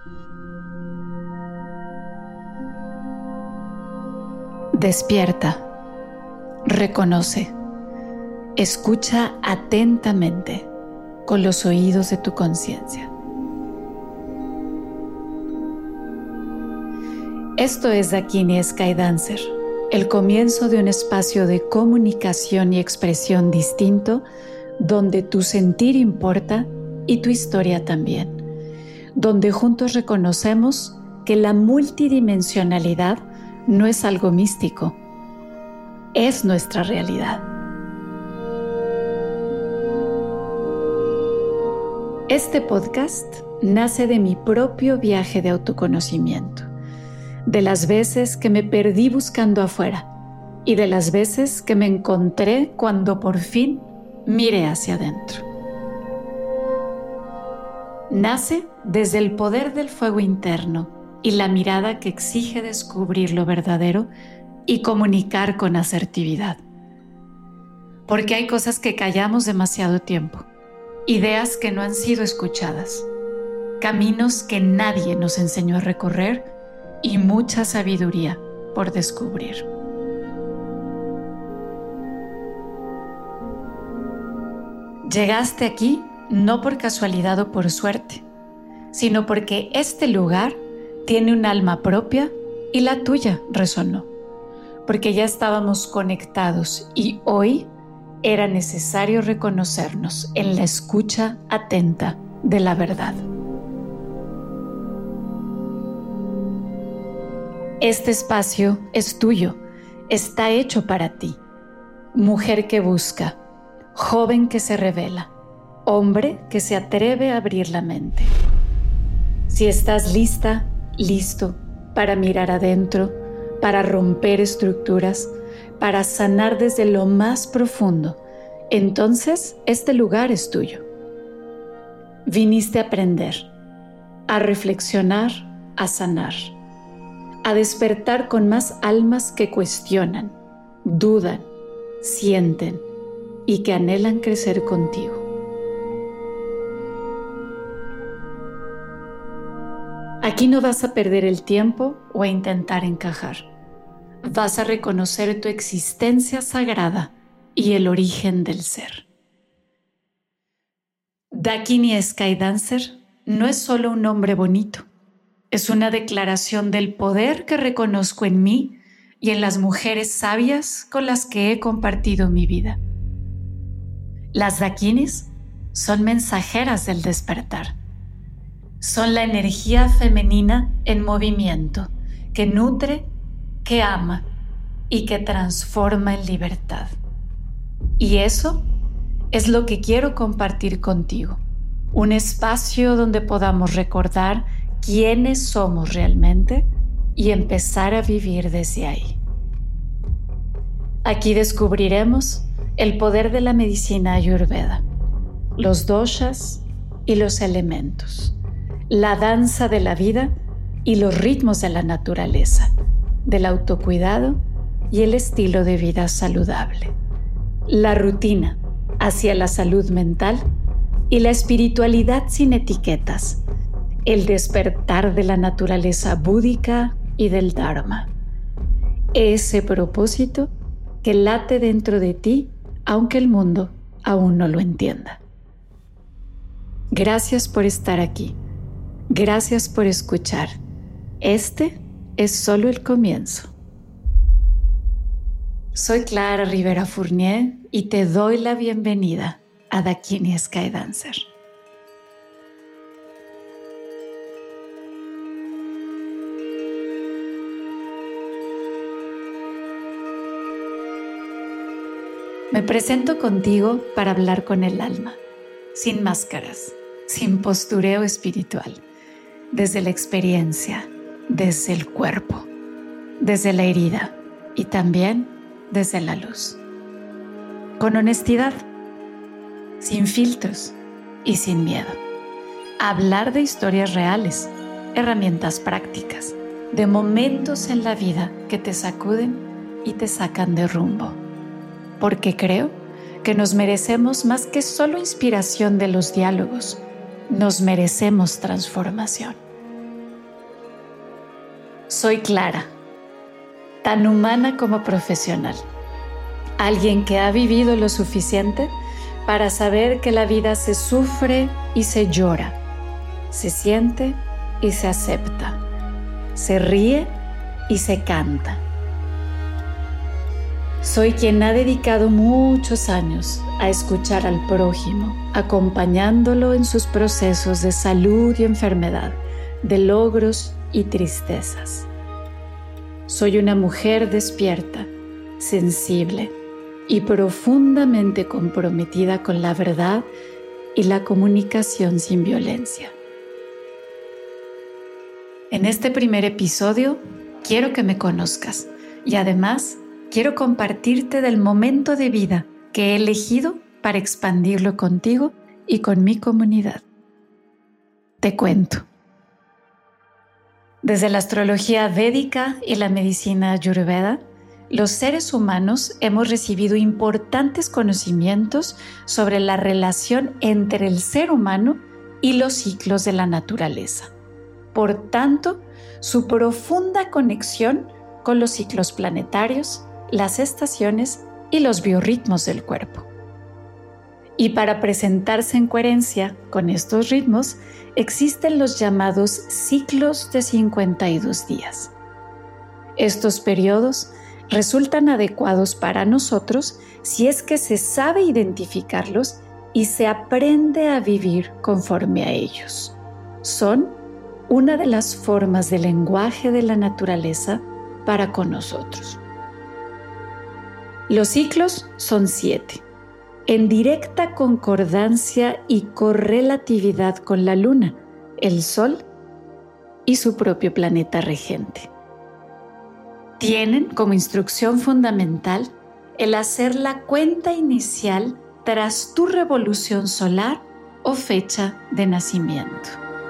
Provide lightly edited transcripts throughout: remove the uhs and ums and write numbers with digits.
Despierta, reconoce, escucha atentamente con los oídos de tu conciencia. Esto es Dakini Sky Dancer, el comienzo de un espacio de comunicación y expresión distinto donde tu sentir importa y tu historia también, donde juntos reconocemos que la multidimensionalidad no es algo místico, es nuestra realidad. Este podcast nace de mi propio viaje de autoconocimiento, de las veces que me perdí buscando afuera y de las veces que me encontré cuando por fin miré hacia adentro. Nace desde el poder del fuego interno y la mirada que exige descubrir lo verdadero y comunicar con asertividad. Porque hay cosas que callamos demasiado tiempo, ideas que no han sido escuchadas, caminos que nadie nos enseñó a recorrer y mucha sabiduría por descubrir. Llegaste aquí no por casualidad o por suerte, sino porque este lugar tiene un alma propia y la tuya resonó, porque ya estábamos conectados y hoy era necesario reconocernos en la escucha atenta de la verdad. Este espacio es tuyo, está hecho para ti. Mujer que busca, joven que se revela, hombre que se atreve a abrir la mente. Si estás lista, listo para mirar adentro, para romper estructuras, para sanar desde lo más profundo, entonces este lugar es tuyo. Viniste a aprender, a reflexionar, a sanar, a despertar con más almas que cuestionan, dudan, sienten y que anhelan crecer contigo. Aquí no vas a perder el tiempo o a intentar encajar. Vas a reconocer tu existencia sagrada y el origen del ser. Dakini Sky Dancer no es solo un nombre bonito. Es una declaración del poder que reconozco en mí y en las mujeres sabias con las que he compartido mi vida. Las Dakinis son mensajeras del despertar. Son la energía femenina en movimiento que nutre, que ama y que transforma en libertad. Y eso es lo que quiero compartir contigo. Un espacio donde podamos recordar quiénes somos realmente y empezar a vivir desde ahí. Aquí descubriremos el poder de la medicina Ayurveda, los doshas y los elementos, la danza de la vida y los ritmos de la naturaleza, del autocuidado y el estilo de vida saludable, la rutina hacia la salud mental y la espiritualidad sin etiquetas, el despertar de la naturaleza búdica y del Dharma, ese propósito que late dentro de ti aunque el mundo aún no lo entienda. Gracias por estar aquí. Gracias por escuchar. Este es solo el comienzo. Soy Clara Rivera Fournier y te doy la bienvenida a Dakini Sky Dancer. Me presento contigo para hablar con el alma, sin máscaras, sin postureo espiritual, desde la experiencia, desde el cuerpo, desde la herida y también desde la luz. Con honestidad, sin filtros y sin miedo. Hablar de historias reales, herramientas prácticas, de momentos en la vida que te sacuden y te sacan de rumbo. Porque creo que nos merecemos más que solo inspiración de los diálogos, nos merecemos transformación. Soy Clara, tan humana como profesional. Alguien que ha vivido lo suficiente para saber que la vida se sufre y se llora, se siente y se acepta, se ríe y se canta. Soy quien ha dedicado muchos años a escuchar al prójimo, acompañándolo en sus procesos de salud y enfermedad, de logros y tristezas. Soy una mujer despierta, sensible y profundamente comprometida con la verdad y la comunicación sin violencia. En este primer episodio quiero que me conozcas y además quiero compartirte del momento de vida que he elegido para expandirlo contigo y con mi comunidad. Te cuento. Desde la astrología védica y la medicina ayurveda, los seres humanos hemos recibido importantes conocimientos sobre la relación entre el ser humano y los ciclos de la naturaleza. Por tanto, su profunda conexión con los ciclos planetarios, las estaciones y los biorritmos del cuerpo. Y para presentarse en coherencia con estos ritmos, existen los llamados ciclos de 52 días. Estos periodos resultan adecuados para nosotros si es que se sabe identificarlos y se aprende a vivir conforme a ellos. Son una de las formas de lenguaje de la naturaleza para con nosotros. Los ciclos son 7, en directa concordancia y correlatividad con la Luna, el Sol y su propio planeta regente. Tienen como instrucción fundamental el hacer la cuenta inicial tras tu revolución solar o fecha de nacimiento.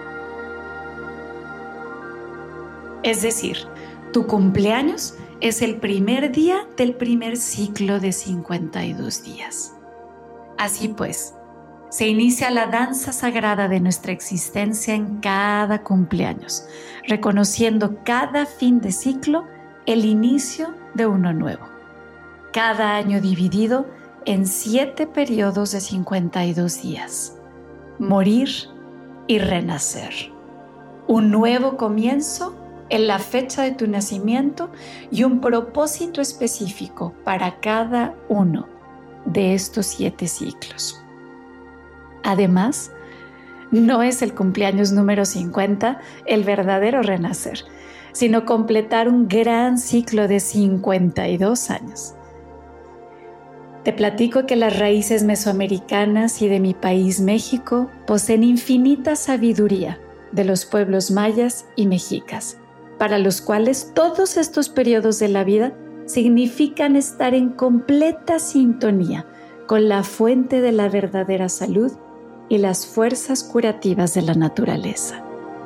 Es decir, tu cumpleaños es el primer día del primer ciclo de 52 días. Así pues, se inicia la danza sagrada de nuestra existencia en cada cumpleaños, reconociendo cada fin de ciclo el inicio de uno nuevo. Cada año dividido en 7 periodos de 52 días. Morir y renacer. Un nuevo comienzo en la fecha de tu nacimiento y un propósito específico para cada uno de estos 7 ciclos. Además, no es el cumpleaños número 50 el verdadero renacer, sino completar un gran ciclo de 52 años. Te platico que las raíces mesoamericanas y de mi país, México, poseen infinita sabiduría de los pueblos mayas y mexicas, para los cuales todos estos periodos de la vida significan estar en completa sintonía con la fuente de la verdadera salud y las fuerzas curativas de la naturaleza.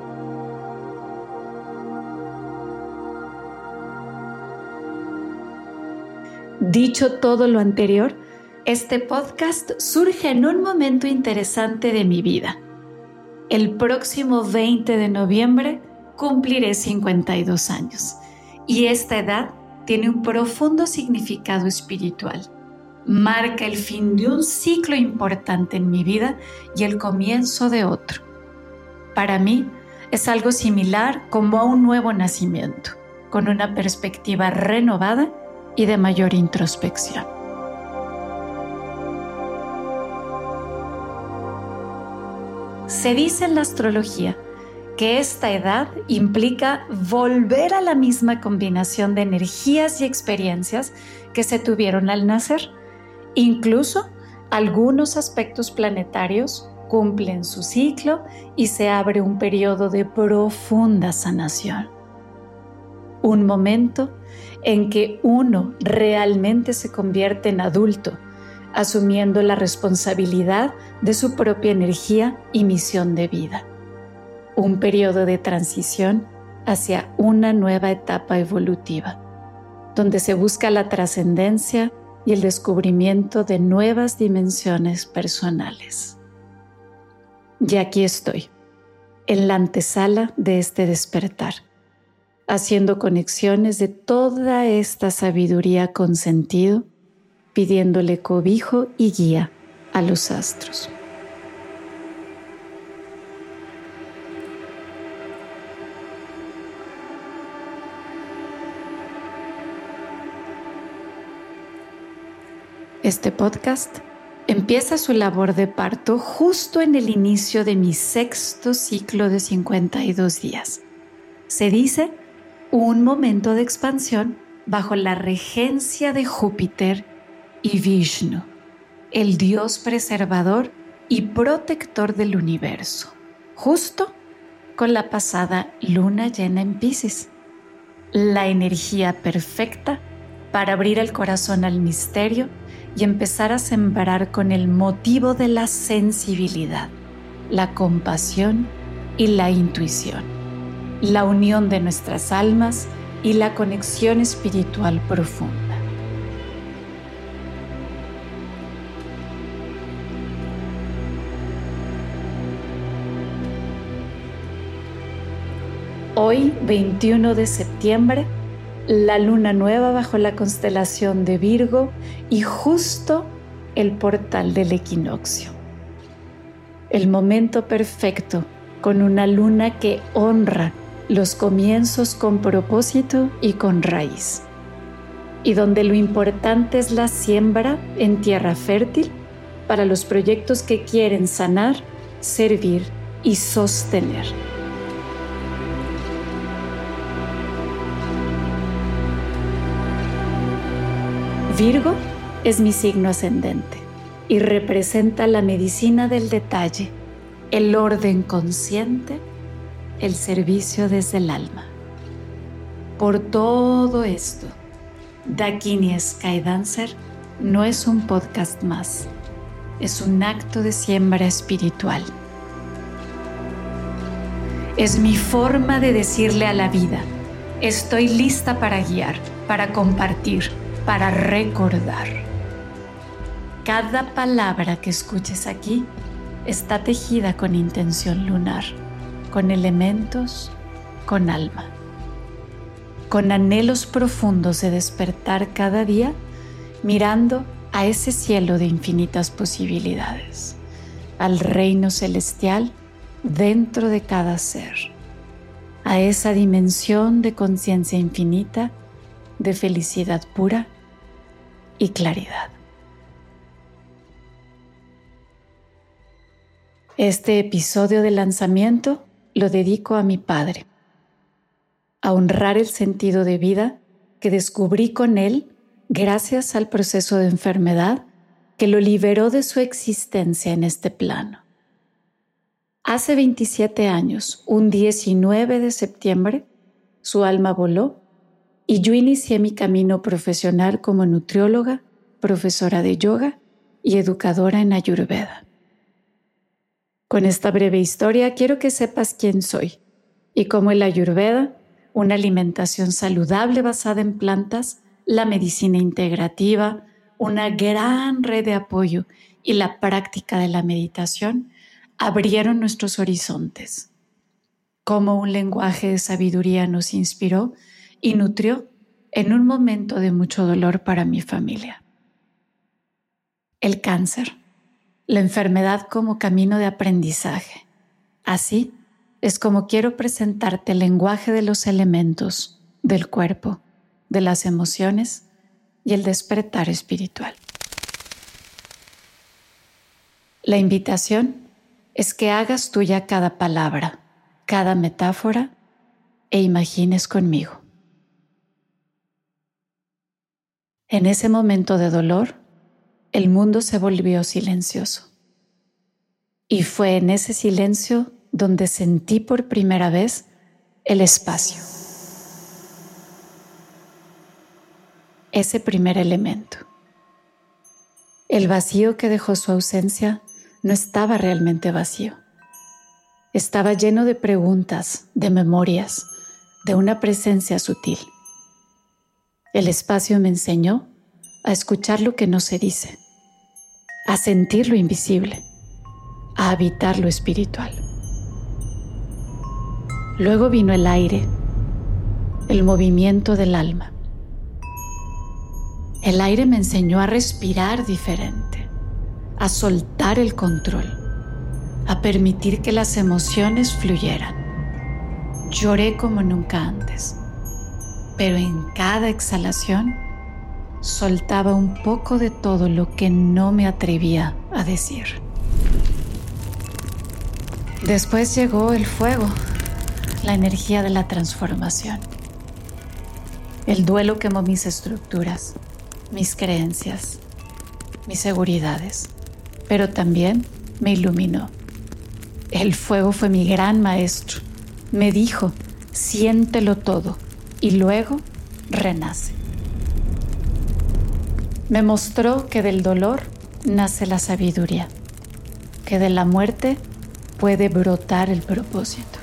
Dicho todo lo anterior, este podcast surge en un momento interesante de mi vida. El próximo 20 de noviembre cumpliré 52 años y esta edad tiene un profundo significado espiritual. Marca el fin de un ciclo importante en mi vida y el comienzo de otro. Para mí es algo similar como a un nuevo nacimiento, con una perspectiva renovada y de mayor introspección. Se dice en la astrología que esta edad implica volver a la misma combinación de energías y experiencias que se tuvieron al nacer. Incluso algunos aspectos planetarios cumplen su ciclo y se abre un periodo de profunda sanación. Un momento en que uno realmente se convierte en adulto, asumiendo la responsabilidad de su propia energía y misión de vida. Un periodo de transición hacia una nueva etapa evolutiva, donde se busca la trascendencia y el descubrimiento de nuevas dimensiones personales. Y aquí estoy, en la antesala de este despertar, haciendo conexiones de toda esta sabiduría con sentido, pidiéndole cobijo y guía a los astros. Este podcast empieza su labor de parto justo en el inicio de mi sexto ciclo de 52 días. Se dice un momento de expansión bajo la regencia de Júpiter y Vishnu, el dios preservador y protector del universo, justo con la pasada luna llena en Piscis, la energía perfecta para abrir el corazón al misterio y empezar a sembrar con el motivo de la sensibilidad, la compasión y la intuición, la unión de nuestras almas y la conexión espiritual profunda. Hoy, 21 de septiembre, la luna nueva bajo la constelación de Virgo y justo el portal del equinoccio. El momento perfecto con una luna que honra los comienzos con propósito y con raíz, y donde lo importante es la siembra en tierra fértil para los proyectos que quieren sanar, servir y sostener. Virgo es mi signo ascendente y representa la medicina del detalle, el orden consciente, el servicio desde el alma. Por todo esto, Dakini Sky Dancer no es un podcast más, es un acto de siembra espiritual. Es mi forma de decirle a la vida, estoy lista para guiar, para compartir, para recordar. Cada palabra que escuches aquí está tejida con intención lunar, con elementos, con alma, con anhelos profundos de despertar cada día, mirando a ese cielo de infinitas posibilidades, al reino celestial dentro de cada ser, a esa dimensión de conciencia infinita, de felicidad pura y claridad. Este episodio de lanzamiento lo dedico a mi padre, a honrar el sentido de vida que descubrí con él gracias al proceso de enfermedad que lo liberó de su existencia en este plano. Hace 27 años, un 19 de septiembre, su alma voló y yo inicié mi camino profesional como nutrióloga, profesora de yoga y educadora en Ayurveda. Con esta breve historia quiero que sepas quién soy y cómo el Ayurveda, una alimentación saludable basada en plantas, la medicina integrativa, una gran red de apoyo y la práctica de la meditación abrieron nuestros horizontes. Cómo un lenguaje de sabiduría nos inspiró y nutrió en un momento de mucho dolor para mi familia. El cáncer, la enfermedad como camino de aprendizaje. Así es como quiero presentarte el lenguaje de los elementos, del cuerpo, de las emociones y el despertar espiritual. La invitación es que hagas tuya cada palabra, cada metáfora e imagines conmigo. En ese momento de dolor, el mundo se volvió silencioso. Y fue en ese silencio donde sentí por primera vez el espacio. Ese primer elemento. El vacío que dejó su ausencia no estaba realmente vacío. Estaba lleno de preguntas, de memorias, de una presencia sutil. El espacio me enseñó a escuchar lo que no se dice, a sentir lo invisible, a habitar lo espiritual. Luego vino el aire, el movimiento del alma. El aire me enseñó a respirar diferente, a soltar el control, a permitir que las emociones fluyeran. Lloré como nunca antes, pero en cada exhalación soltaba un poco de todo lo que no me atrevía a decir. Después llegó el fuego, la energía de la transformación. El duelo quemó mis estructuras, mis creencias, mis seguridades, pero también me iluminó. El fuego fue mi gran maestro. Me dijo, siéntelo todo y luego renace. Me mostró que del dolor nace la sabiduría, que de la muerte puede brotar el propósito.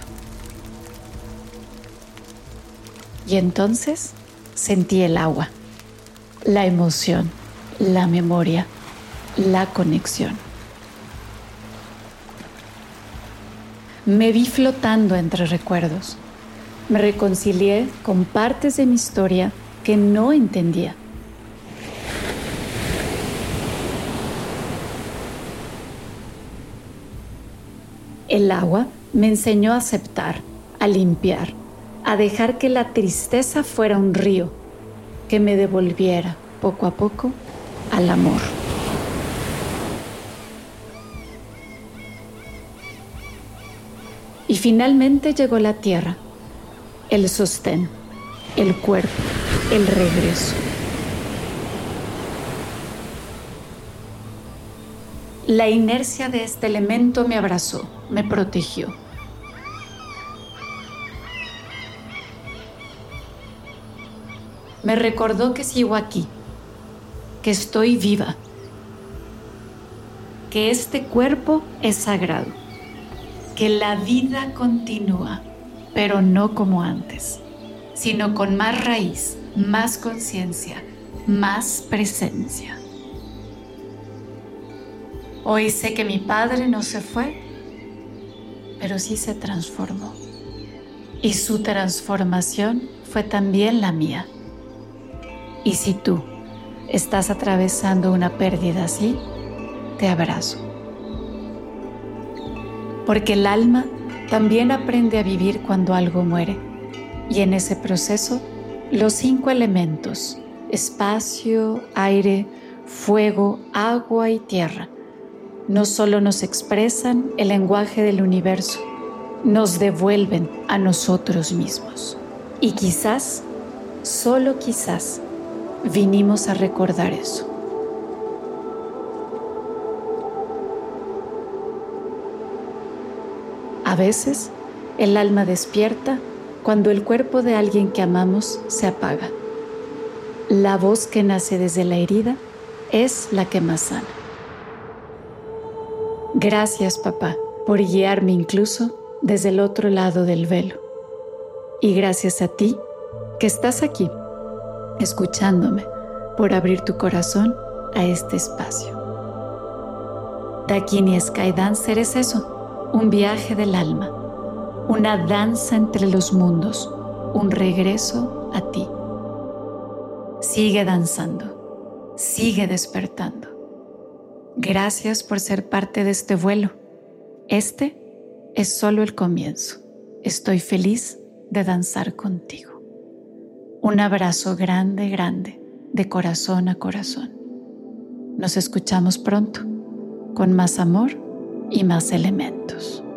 Y entonces sentí el agua, la emoción, la memoria, la conexión. Me vi flotando entre recuerdos. Me reconcilié con partes de mi historia que no entendía. El agua me enseñó a aceptar, a limpiar, a dejar que la tristeza fuera un río que me devolviera poco a poco al amor. Y finalmente llegó la tierra, el sostén, el cuerpo, el regreso. La inercia de este elemento me abrazó, me protegió. Me recordó que sigo aquí, que estoy viva, que este cuerpo es sagrado, que la vida continúa, pero no como antes, sino con más raíz, más conciencia, más presencia. Hoy sé que mi padre no se fue, pero sí se transformó. Y su transformación fue también la mía. Y si tú estás atravesando una pérdida así, te abrazo. Porque el alma también aprende a vivir cuando algo muere. Y en ese proceso, los 5 elementos, espacio, aire, fuego, agua y tierra, no solo nos expresan el lenguaje del universo, nos devuelven a nosotros mismos. Y quizás, solo quizás, vinimos a recordar eso. A veces, el alma despierta cuando el cuerpo de alguien que amamos se apaga. La voz que nace desde la herida es la que más sana. Gracias, papá, por guiarme incluso desde el otro lado del velo. Y gracias a ti, que estás aquí, escuchándome, por abrir tu corazón a este espacio. Dakini Sky Dancer es eso, un viaje del alma, una danza entre los mundos, un regreso a ti. Sigue danzando, sigue despertando. Gracias por ser parte de este vuelo. Este es solo el comienzo. Estoy feliz de danzar contigo. Un abrazo grande, grande, de corazón a corazón. Nos escuchamos pronto, con más amor y más elementos.